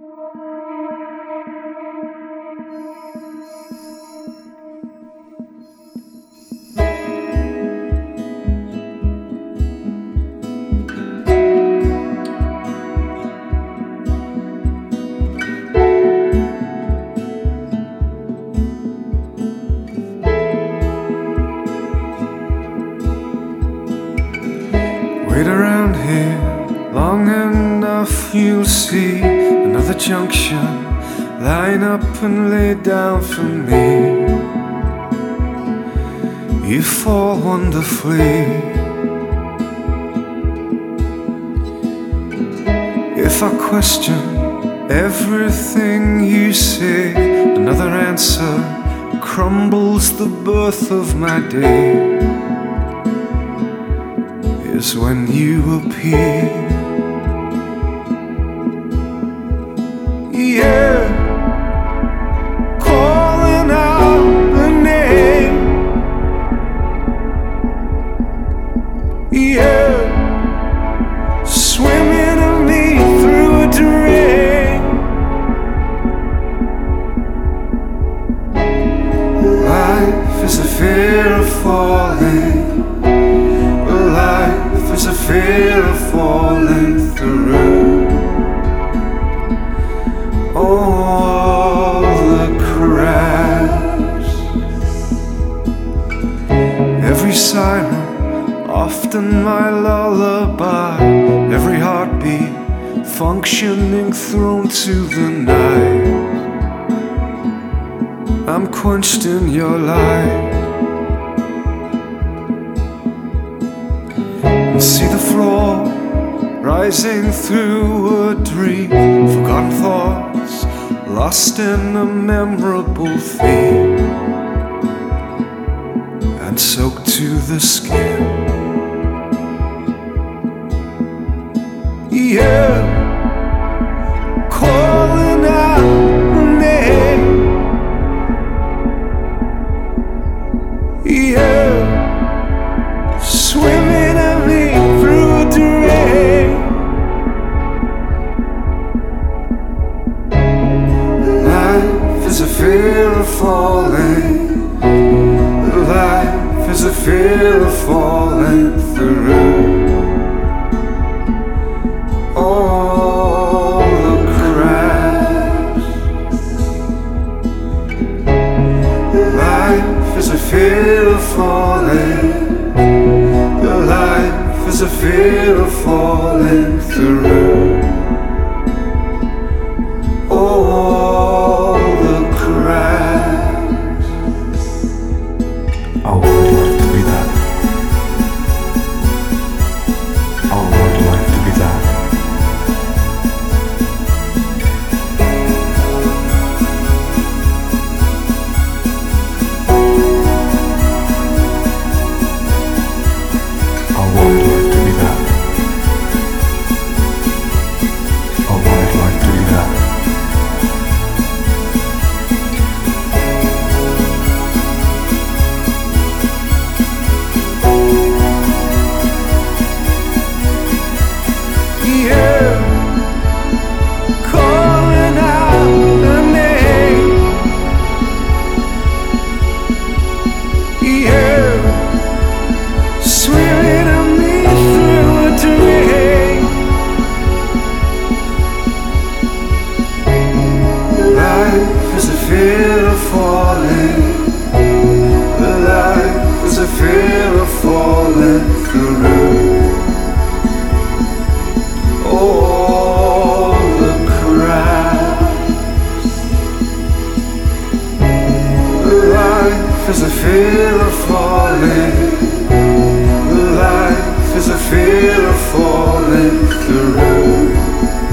Wait around here long enough, you'll see another junction. Line up and lay down for me. You fall wonderfully. If I question everything you say, another answer crumbles the birth of my day. Is when you appear. Yeah, calling out the name. Yeah, swimming of me through a drain. Life is a fear of falling. Life is a fear of falling through all the cracks. Every siren, often my lullaby. Every heartbeat, functioning thrown to the night. I'm quenched in your light. See the floor rising through a dream. Forgotten thoughts lost in a memorable theme, and soaked to the skin. Yeah, calling out my name. Yeah, swimming at me through a drain. Life is a fear of falling. Life is a fear of falling through all the cracks. Life is a fear of falling. Life is a fear of falling through all the cracks. I would like to be that. I would like to be that. Life is a fear of falling. Life is a fear of falling through all the cracks. Life is a fear of falling. Life is a fear of falling through